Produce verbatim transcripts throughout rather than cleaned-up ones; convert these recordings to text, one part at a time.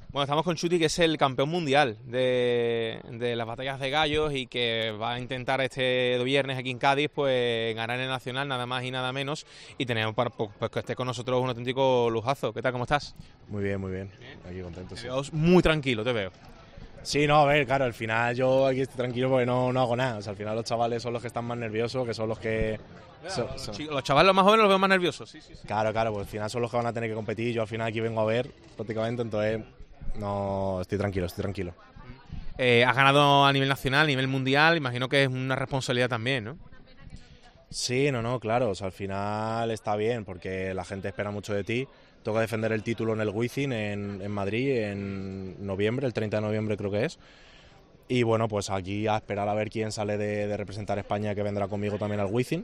Bueno, estamos con Chuti, que es el campeón mundial de, de las batallas de gallos y que va a intentar este viernes aquí en Cádiz pues ganar el Nacional, nada más y nada menos. Y tenemos para pues, que esté con nosotros un auténtico lujazo. ¿Qué tal? ¿Cómo estás? Muy bien, muy bien. Aquí contento. Te Sí. veo muy tranquilo, te veo. Sí, no, a ver, claro, al final yo aquí estoy tranquilo porque no, no hago nada. O sea, al final los chavales son los que están más nerviosos, que son los que... Son, Los, son... chicos, los chavales los más jóvenes los veo más nerviosos. Sí, sí, sí. Claro, claro, pues al final son los que van a tener que competir. Yo al final aquí vengo a ver prácticamente, entonces no estoy tranquilo, estoy tranquilo. Eh, has ganado a nivel nacional, a nivel mundial, imagino que es una responsabilidad también, ¿no? Sí, no, no, claro, o sea, al final está bien porque la gente espera mucho de ti. Toca defender el título en el Wizzing en, en Madrid en noviembre, el treinta de noviembre creo que es. Y bueno, pues aquí a esperar a ver quién sale de, de representar a España, que vendrá conmigo también al Wizzing.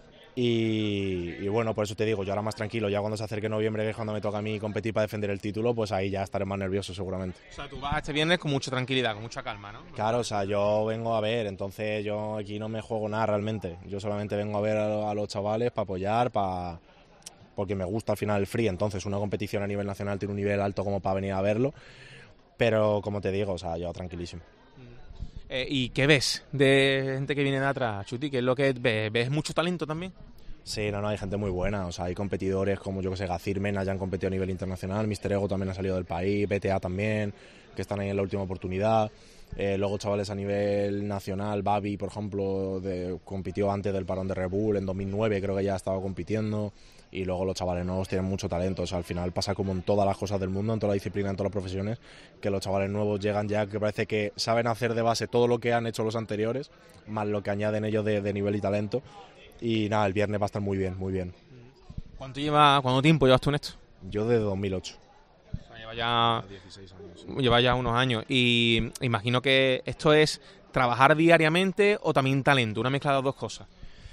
Y, y bueno, por eso te digo, yo ahora más tranquilo, ya cuando se acerque noviembre, que es cuando me toca a mí competir para defender el título, pues ahí ya estaré más nervioso seguramente. O sea, tú vas este viernes con mucha tranquilidad, con mucha calma, ¿no? Claro, o sea, yo vengo a ver, entonces yo aquí no me juego nada realmente. Yo solamente vengo a ver a, a los chavales para apoyar, para porque me gusta al final el free, entonces una competición a nivel nacional tiene un nivel alto como para venir a verlo, pero como te digo, o sea, yo tranquilísimo. Eh, ¿Y qué ves de gente que viene de atrás, Chuti? ¿Qué es lo que ves? ¿Ves mucho talento también? Sí, no, no, hay gente muy buena, o sea, hay competidores como yo que sé, Gacirmen, hayan competido a nivel internacional, Mister Ego también ha salido del país, B T A también, que están ahí en la última oportunidad. Eh, luego chavales a nivel nacional, Babi, por ejemplo, de, compitió antes del parón de Red Bull, en dos mil nueve creo que ya estaba compitiendo, y luego los chavales nuevos tienen mucho talento, o sea, al final pasa como en todas las cosas del mundo, en toda la disciplina, en todas las profesiones, que los chavales nuevos llegan ya que parece que saben hacer de base todo lo que han hecho los anteriores, más lo que añaden ellos de, de nivel y talento, y nada, el viernes va a estar muy bien, muy bien. ¿Cuánto lleva, cuánto tiempo llevas tú en esto? Yo desde dos mil ocho. O sea, lleva ya... dieciséis años. Lleva ya unos años y imagino que esto es trabajar diariamente o también talento, una mezcla de las dos cosas.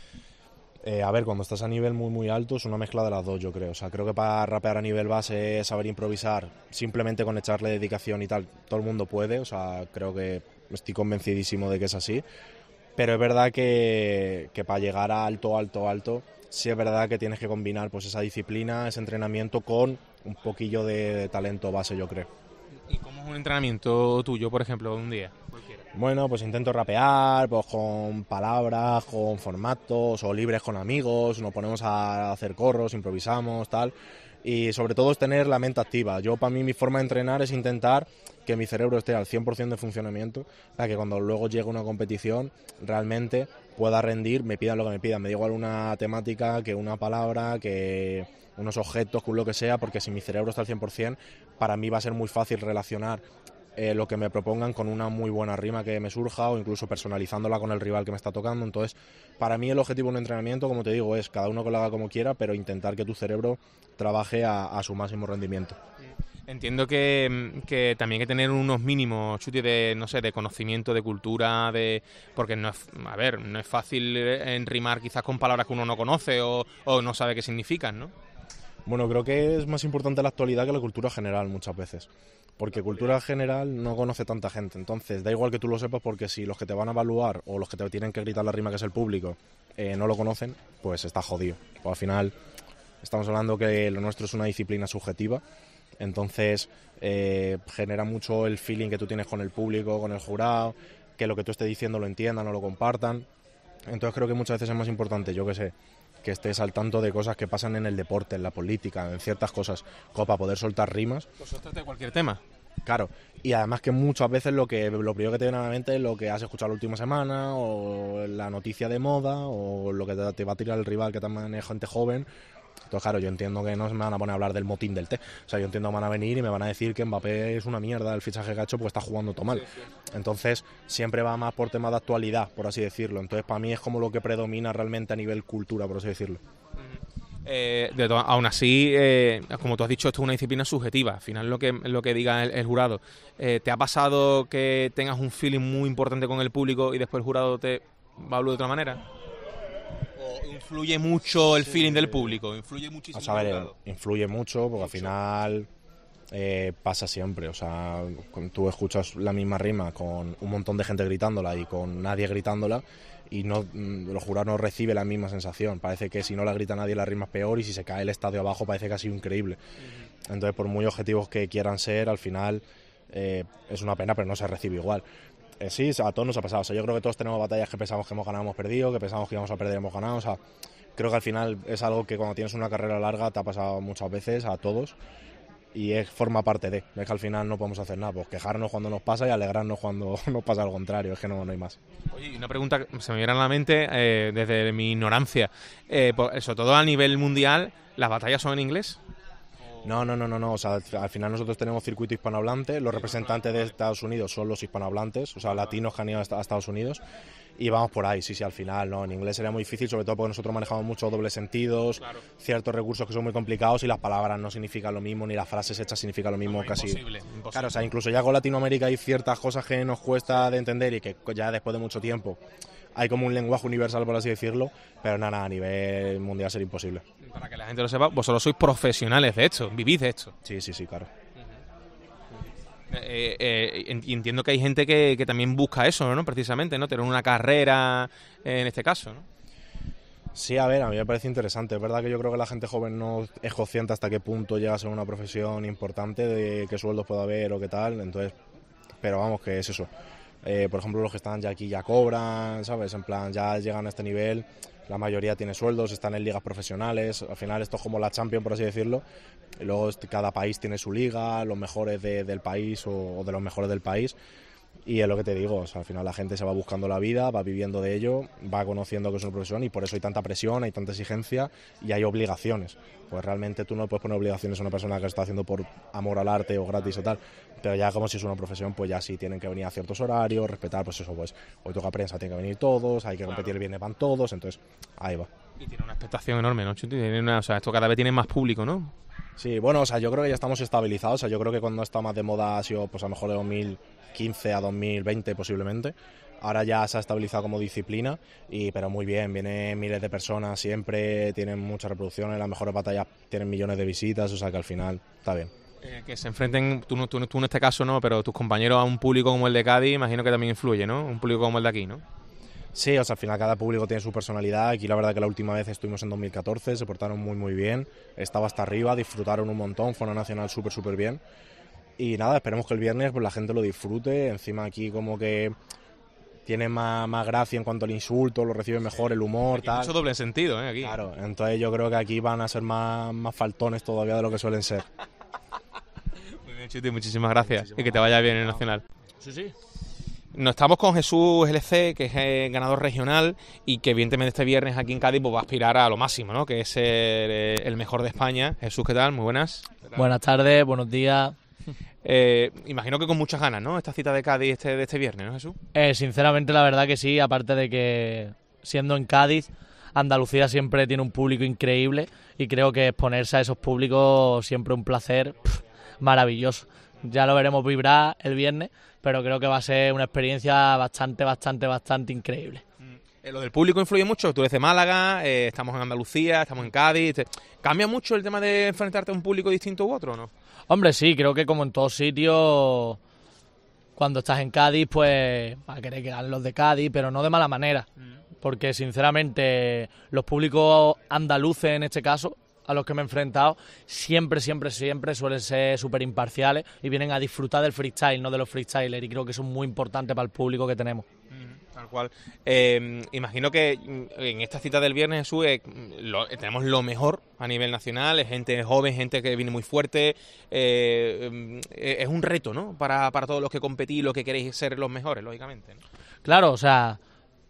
Eh, a ver, cuando estás a nivel muy muy alto es una mezcla de las dos, yo creo. O sea, creo que para rapear a nivel base, saber improvisar, simplemente con echarle dedicación y tal, todo el mundo puede. O sea, creo que estoy convencidísimo de que es así. Pero es verdad que, que para llegar a alto, alto, alto, sí es verdad que tienes que combinar pues esa disciplina, ese entrenamiento con un poquillo de, de talento base, yo creo. ¿Y cómo es un entrenamiento tuyo, por ejemplo, de un día? Cualquiera. Bueno, pues intento rapear pues con palabras, con formatos o libres con amigos, nos ponemos a hacer corros, improvisamos, tal. Y sobre todo es tener la mente activa. Yo, para mí, mi forma de entrenar es intentar que mi cerebro esté al cien por ciento de funcionamiento para que cuando luego llegue una competición realmente pueda rendir, me pidan lo que me pidan. Me da igual una temática que una palabra, que unos objetos, que lo que sea, porque si mi cerebro está al cien por ciento, para mí va a ser muy fácil relacionar Eh, lo que me propongan con una muy buena rima que me surja o incluso personalizándola con el rival que me está tocando. Entonces, para mí el objetivo de un entrenamiento, como te digo, es cada uno que lo haga como quiera, pero intentar que tu cerebro trabaje a, a su máximo rendimiento. Entiendo que, que también hay que tener unos mínimos, Chuti, de, no sé, de conocimiento, de cultura, de porque no es, a ver, no es fácil en rimar quizás con palabras que uno no conoce o, o no sabe qué significan, ¿no? Bueno, creo que es más importante la actualidad que la cultura general muchas veces. Porque cultura general no conoce tanta gente. Entonces, da igual que tú lo sepas porque si los que te van a evaluar o los que te tienen que gritar la rima, que es el público, eh, no lo conocen, pues está jodido. Pues al final estamos hablando que lo nuestro es una disciplina subjetiva. Entonces, eh, genera mucho el feeling que tú tienes con el público, con el jurado, que lo que tú estés diciendo lo entiendan o lo compartan. Entonces creo que muchas veces es más importante, yo que sé, que estés al tanto de cosas que pasan en el deporte, en la política, en ciertas cosas, como para poder soltar rimas. Vosotros de cualquier tema. Claro, y además que muchas veces lo que lo primero que te viene a la mente es lo que has escuchado la última semana, o la noticia de moda, o lo que te, te va a tirar el rival, que también es gente joven. Entonces, claro, yo entiendo que no se me van a poner a hablar del motín del té. O sea, yo entiendo que van a venir y me van a decir que Mbappé es una mierda el fichaje que ha hecho porque está jugando todo mal. Sí, sí. Entonces, siempre va más por temas de actualidad, por así decirlo. Entonces, para mí es como lo que predomina realmente a nivel cultura, por así decirlo. Eh, de to- aún así, eh, como tú has dicho, esto es una disciplina subjetiva. Al final, lo que, lo que diga el, el jurado. Eh, ¿Te ha pasado que tengas un feeling muy importante con el público y después el jurado te va a hablar de otra manera? ¿O influye mucho el feeling del público? ¿Influye muchísimo? A saber, influye mucho porque mucho. al final eh, pasa siempre. O sea, tú escuchas la misma rima con un montón de gente gritándola y con nadie gritándola y no, los jurados no reciben la misma sensación. Parece que si no la grita nadie la rima es peor y si se cae el estadio abajo parece que ha sido increíble. Entonces, por muy objetivos que quieran ser, al final eh, es una pena, pero no se recibe igual. Eh, sí, a todos nos ha pasado. O sea, yo creo que todos tenemos batallas que pensamos que hemos ganado, hemos perdido, que pensamos que íbamos a perder, hemos ganado. O sea, creo que al final es algo que cuando tienes una carrera larga te ha pasado muchas veces, a todos, y es, forma parte de. Es que al final no podemos hacer nada, pues quejarnos cuando nos pasa y alegrarnos cuando nos pasa lo contrario, es que no, no hay más. Oye, una pregunta que se me viene a la mente eh, desde mi ignorancia, eh, por, sobre todo a nivel mundial, ¿las batallas son en inglés? No, no, no, no, no, o sea, al final nosotros tenemos circuito hispanohablante, los representantes de Estados Unidos son los hispanohablantes, o sea, latinos que han ido a Estados Unidos, y vamos por ahí, sí, sí, al final, no, en inglés sería muy difícil, sobre todo porque nosotros manejamos muchos dobles sentidos, claro, ciertos recursos que son muy complicados y las palabras no significan lo mismo, ni las frases hechas significan lo mismo, no, casi. Imposible, imposible. Claro, o sea, incluso ya con Latinoamérica hay ciertas cosas que nos cuesta de entender y que ya después de mucho tiempo hay como un lenguaje universal, por así decirlo, pero nada, a nivel mundial sería imposible. Para que la gente lo sepa, vosotros sois profesionales de esto, vivís de esto. Sí, sí, sí, claro. Eh, eh, entiendo que hay gente que, que también busca eso, ¿no? Precisamente, ¿no? Tener una carrera eh, en este caso, ¿no? Sí, a ver, a mí me parece interesante. Es verdad que yo creo que la gente joven no es consciente hasta qué punto llega a ser una profesión importante, de qué sueldos puede haber o qué tal, entonces, pero vamos, que es eso. Eh, por ejemplo, los que están ya aquí ya cobran, ¿sabes? En plan, ya llegan a este nivel, la mayoría tiene sueldos, están en ligas profesionales, al final esto es como la Champions, por así decirlo, y luego cada país tiene su liga, los mejores de, del país o, o de los mejores del país, y es lo que te digo, o sea, al final la gente se va buscando la vida, va viviendo de ello, va conociendo que es una profesión y por eso hay tanta presión, hay tanta exigencia y hay obligaciones. Pues realmente tú no puedes poner obligaciones a una persona que lo está haciendo por amor al arte o gratis o tal, pero ya como si es una profesión, pues ya sí tienen que venir a ciertos horarios, respetar, pues eso, pues hoy toca prensa, tienen que venir todos, hay que competir, claro, el viernes van todos, entonces ahí va. Y tiene una expectación enorme, ¿no? Tiene una, o sea, esto cada vez tiene más público, ¿no? Sí, bueno, o sea, yo creo que ya estamos estabilizados, o sea, yo creo que cuando está más de moda ha sido, pues a lo mejor de dos mil quince a dos mil veinte posiblemente. Ahora ya se ha estabilizado como disciplina, y pero muy bien, vienen miles de personas siempre, tienen muchas reproducciones, las mejores batallas tienen millones de visitas, o sea que al final está bien. Eh, que se enfrenten, tú, tú, tú en este caso no, pero tus compañeros a un público como el de Cádiz, imagino que también influye, ¿no? Un público como el de aquí, ¿no? Sí, o sea, al final cada público tiene su personalidad. Aquí la verdad que la última vez estuvimos en dos mil catorce, se portaron muy muy bien, estaba hasta arriba, disfrutaron un montón, fue una nacional súper súper bien. Y nada, esperemos que el viernes pues la gente lo disfrute, encima aquí como que tiene más, más gracia en cuanto al insulto, lo recibe mejor, el humor, tal. Mucho doble sentido, ¿eh? Aquí. Claro, entonces yo creo que aquí van a ser más, más faltones todavía de lo que suelen ser. Muy bien, Chuti, muchísimas gracias. Muchísimas y que te vaya bien en el Nacional. Sí, sí. Nos estamos con Jesús L C, que es el ganador regional y que evidentemente este viernes aquí en Cádiz pues, va a aspirar a lo máximo, ¿no? Que es el, el mejor de España. Jesús, ¿qué tal? Muy buenas. Buenas tardes, buenos días. Eh, imagino que con muchas ganas, ¿no? Esta cita de Cádiz este, de este viernes, ¿no, Jesús? Eh, sinceramente, la verdad que sí, aparte de que siendo en Cádiz, Andalucía siempre tiene un público increíble y creo que exponerse a esos públicos siempre un placer pff, maravilloso. Ya lo veremos vibrar el viernes, pero creo que va a ser una experiencia bastante, bastante, bastante increíble. Eh, lo del público influye mucho, tú eres de Málaga, eh, estamos en Andalucía, estamos en Cádiz. Te... ¿Cambia mucho el tema de enfrentarte a un público distinto u otro o no? Hombre, sí, creo que como en todos sitios, cuando estás en Cádiz, pues va a querer que ganen los de Cádiz, pero no de mala manera. Porque, sinceramente, los públicos andaluces, en este caso, a los que me he enfrentado, siempre, siempre, siempre suelen ser súper imparciales y vienen a disfrutar del freestyle, no de los freestylers, y creo que eso es muy importante para el público que tenemos. Tal cual. Eh, imagino que en esta cita del viernes, Jesús, eh, lo, tenemos lo mejor a nivel nacional, es gente joven, gente que viene muy fuerte. Eh, eh, es un reto, ¿no? Para, para todos los que competís, los que queréis ser los mejores, lógicamente, ¿no? Claro, o sea,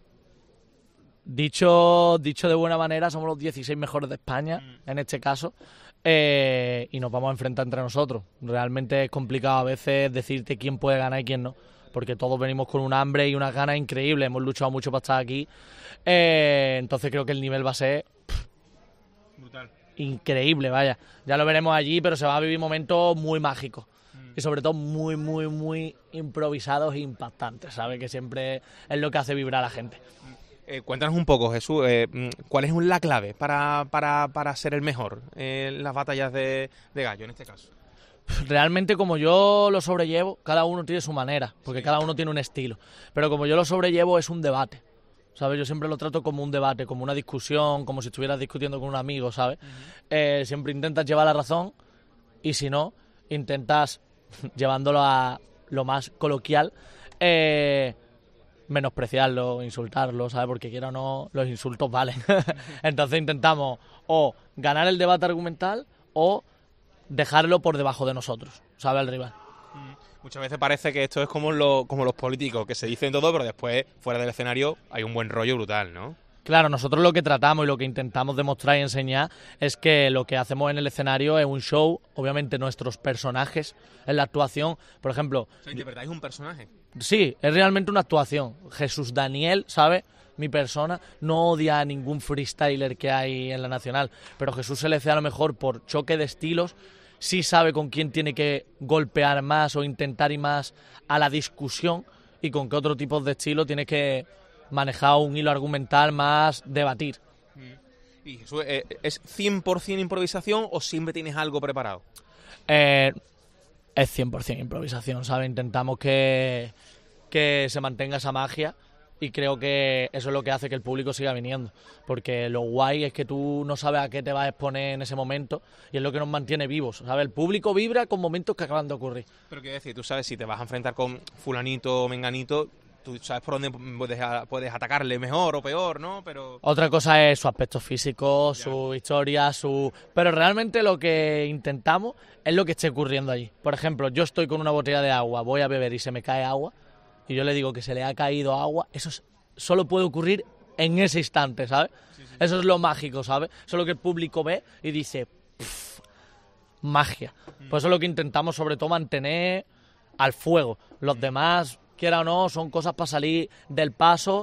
dicho, dicho de buena manera, somos los dieciséis mejores de España, mm. en este caso, eh, y nos vamos a enfrentar entre nosotros. Realmente es complicado a veces decirte quién puede ganar y quién no, porque todos venimos con un hambre y unas ganas increíbles, hemos luchado mucho para estar aquí, eh, entonces creo que el nivel va a ser pff, brutal, increíble, vaya, ya lo veremos allí, pero se van a vivir momentos muy mágicos mm. y sobre todo muy, muy, muy improvisados e impactantes, ¿sabes? Que siempre es lo que hace vibrar a la gente. Eh, cuéntanos un poco, Jesús, eh, ¿cuál es la clave para, para, para ser el mejor en las batallas de, de gallo en este caso? Realmente, como yo lo sobrellevo, cada uno tiene su manera, porque cada uno tiene un estilo. Pero como yo lo sobrellevo, es un debate, ¿sabes? Yo siempre lo trato como un debate, como una discusión, como si estuvieras discutiendo con un amigo, ¿sabes? Uh-huh. Eh, siempre intentas llevar la razón y si no, intentas, llevándolo a lo más coloquial, eh, menospreciarlo, insultarlo, ¿sabes? Porque quiera o no, los insultos valen. Entonces intentamos o ganar el debate argumental o dejarlo por debajo de nosotros, ¿sabe? Al rival. Muchas veces parece que esto es como, lo, como los políticos, que se dicen todo, pero después, fuera del escenario, hay un buen rollo brutal, ¿no? Claro, nosotros lo que tratamos y lo que intentamos demostrar y enseñar es que lo que hacemos en el escenario es un show, obviamente nuestros personajes en la actuación, por ejemplo... O sea, ¿de verdad es un personaje? Sí, es realmente una actuación. Jesús Daniel, ¿sabes? Mi persona no odia a ningún freestyler que hay en la Nacional, pero Jesús se le hace a lo mejor por choque de estilos, sí sabe con quién tiene que golpear más o intentar ir más a la discusión y con qué otro tipo de estilo tiene que manejar un hilo argumental más debatir. ¿Y Jesús, eh, es cien por ciento improvisación o siempre tienes algo preparado? Eh, es cien por ciento improvisación, ¿sabes? Intentamos que, que se mantenga esa magia. Y creo que eso es lo que hace que el público siga viniendo, porque lo guay es que tú no sabes a qué te vas a exponer en ese momento y es lo que nos mantiene vivos, ¿sabes? El público vibra con momentos que acaban de ocurrir. Pero quiero decir, tú sabes, si te vas a enfrentar con fulanito o menganito, tú sabes por dónde puedes, puedes atacarle mejor o peor, ¿no? Pero otra cosa es su aspecto físico, ya. Su historia, su... Pero realmente lo que intentamos es lo que esté ocurriendo allí. Por ejemplo, yo estoy con una botella de agua, voy a beber y se me cae agua, y yo le digo que se le ha caído agua, eso es, solo puede ocurrir en ese instante, ¿sabes? Sí, sí. Eso es lo mágico, ¿sabes? Eso es lo que el público ve y dice, pff, magia. Mm. Pues eso es lo que intentamos sobre todo mantener al fuego. Los demás, quiera o no, son cosas para salir del paso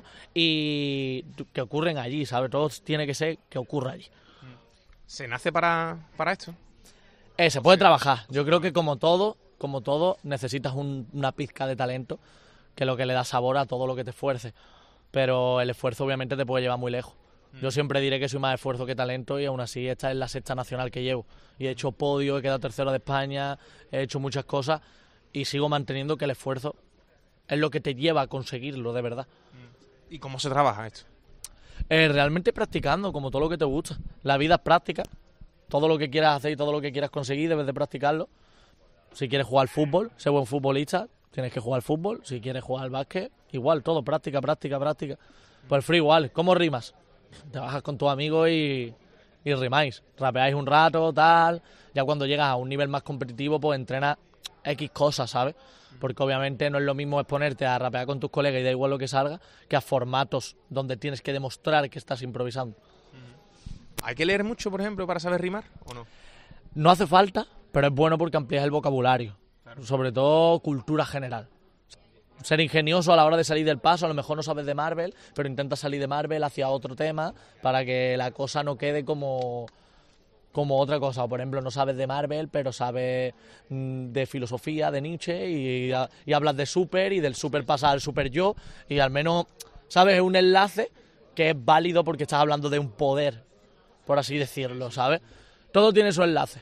y que ocurren allí, ¿sabes? Todo tiene que ser que ocurra allí. ¿Se nace para, para esto? Eh, se puede trabajar. Yo creo que como todo, como todo, necesitas un, una pizca de talento, que es lo que le da sabor a todo lo que te esfuerces. Pero el esfuerzo obviamente te puede llevar muy lejos. Yo siempre diré que soy más esfuerzo que talento y aún así esta es la sexta nacional que llevo. Y he hecho podio, he quedado tercero de España, he hecho muchas cosas y sigo manteniendo que el esfuerzo es lo que te lleva a conseguirlo de verdad. ¿Y cómo se trabaja esto? Eh, realmente practicando, como todo lo que te gusta. La vida es práctica. Todo lo que quieras hacer y todo lo que quieras conseguir debes de practicarlo. Si quieres jugar al fútbol, ser buen futbolista, tienes que jugar al fútbol. Si quieres jugar al básquet, igual, todo, práctica, práctica, práctica. Pues el free igual, ¿cómo rimas? Te bajas con tus amigos y, y rimáis. Rapeáis un rato, tal. Ya cuando llegas a un nivel más competitivo, pues entrenas X cosas, ¿sabes? Porque obviamente no es lo mismo exponerte a rapear con tus colegas y da igual lo que salga, que a formatos donde tienes que demostrar que estás improvisando. ¿Hay que leer mucho, por ejemplo, para saber rimar o no? No hace falta, pero es bueno porque amplías el vocabulario. Claro. Sobre todo cultura general. Ser ingenioso a la hora de salir del paso, a lo mejor no sabes de Marvel, pero intenta salir de Marvel hacia otro tema para que la cosa no quede como, como otra cosa. O por ejemplo, no sabes de Marvel, pero sabes mmm, de filosofía, de Nietzsche, y, y hablas de super, y del super pasa al super yo, y al menos sabes un enlace que es válido porque estás hablando de un poder, por así decirlo, ¿sabes? Todo tiene su enlace.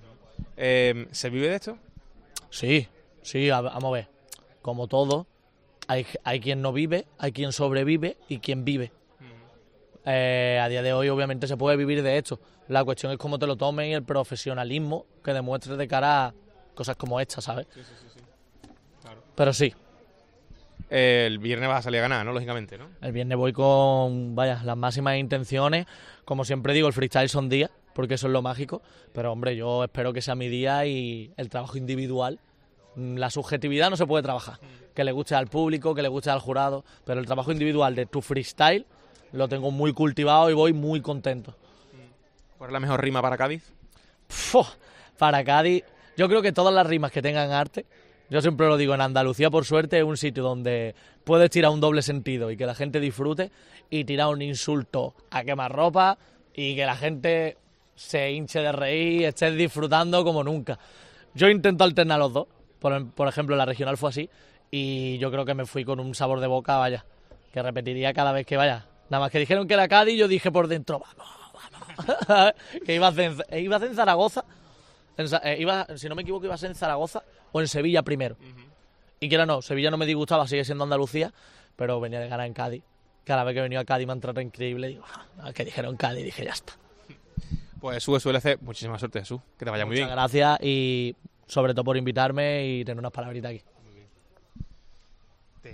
Eh, ¿Se vive de esto? Sí, sí, vamos a ver. Como todo, hay, hay quien no vive, hay quien sobrevive y quien vive. Eh, a día de hoy obviamente se puede vivir de esto. La cuestión es cómo te lo tomes y el profesionalismo que demuestres de cara a cosas como esta, ¿sabes? Sí, sí, sí, sí. Claro. Pero sí. Eh, el viernes vas a salir a ganar, ¿no? Lógicamente, ¿no? El viernes voy con, vaya, las máximas intenciones. Como siempre digo, el freestyle son días, porque eso es lo mágico. Pero, hombre, yo espero que sea mi día y el trabajo individual. La subjetividad no se puede trabajar. Que le guste al público, que le guste al jurado. Pero el trabajo individual de tu freestyle lo tengo muy cultivado y voy muy contento. ¿Cuál es la mejor rima para Cádiz? Puf, para Cádiz, yo creo que todas las rimas que tengan arte, yo siempre lo digo, en Andalucía por suerte es un sitio donde puedes tirar un doble sentido y que la gente disfrute, y tirar un insulto a quemarropa y que la gente se hinche de reír y esté disfrutando como nunca. Yo intento alternar los dos, por, por ejemplo la regional fue así y yo creo que me fui con un sabor de boca, vaya, que repetiría cada vez que vaya. Nada más que dijeron que era Cádiz, yo dije por dentro, vamos, vamos. que iba a, hacer, iba a hacer en Zaragoza En, eh, iba, si no me equivoco, iba a ser en Zaragoza o en Sevilla primero. Uh-huh. Y que era no, Sevilla no me disgustaba, sigue siendo Andalucía, pero venía de ganar en Cádiz. Cada vez que he venido a Cádiz me han tratado increíble. Digo, ah, que dijeron Cádiz, dije, ya está. Pues Jesús suele hacer muchísima suerte, Jesús. Que te vaya muy bien. Muchas gracias y sobre todo por invitarme y tener unas palabritas aquí.